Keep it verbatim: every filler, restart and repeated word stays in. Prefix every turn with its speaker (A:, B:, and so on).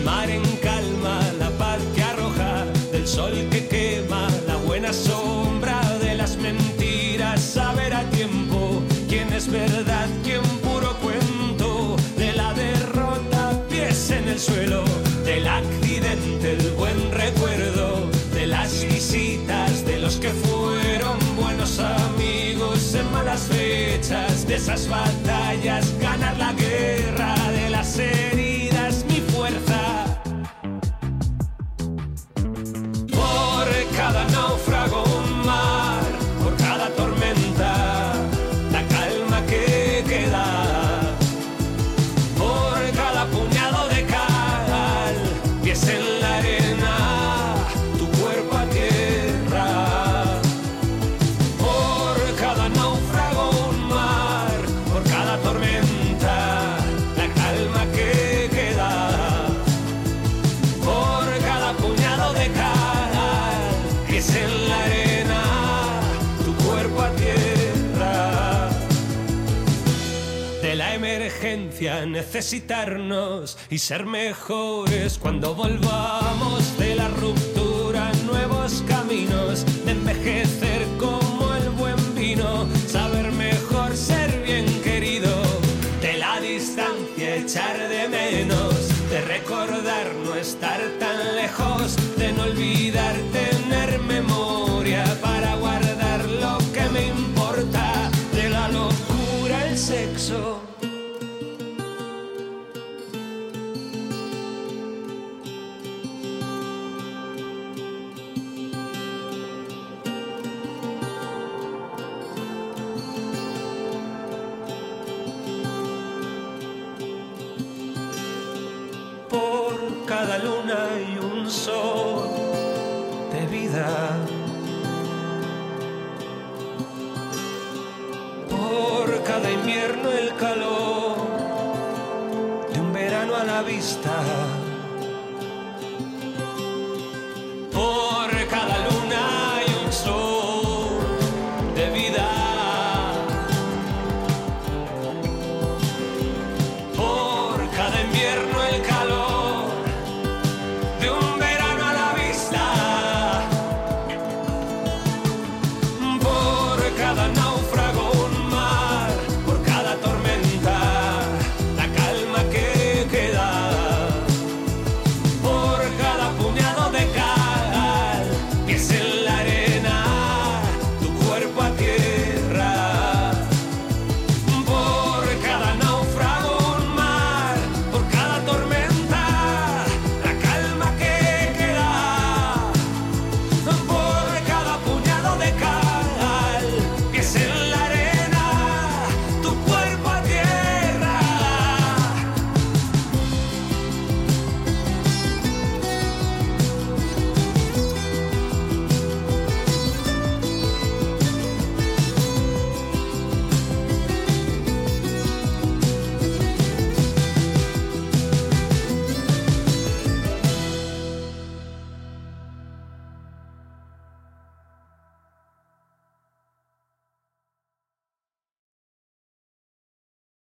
A: mar en calma, la paz que arroja, del sol que quema, la buena sombra de las mentiras, saber a tiempo quién es verdad, quién puro cuento, de la derrota, pies en el suelo, del accidente, el buen recuerdo, de las visitas, de los que fueron buenos amigos en malas fechas, de esas batallas, ganar la guerra, de las heridas, mi fuerza. Por cada náufrago un mar, por cada tormenta, la calma que queda, por cada puñado de cal, pies en la arena, tu cuerpo a tierra. Por cada náufrago un mar, por cada tormenta, la calma que queda, por cada puñado de cal, pies en la arena, tu cuerpo a tierra. De la emergencia necesitarnos y ser mejores cuando volvamos, de la ruptura nuevos caminos, de envejecer como el buen vino, saber mejor ser bien querido, de la distancia echar de menos, de recordar no estar tan lejos, de no olvidar tener memoria para guardar lo que me importa, de la locura el sexo. Por cada luna y un sol de vida, por cada invierno el calor de un verano a la vista.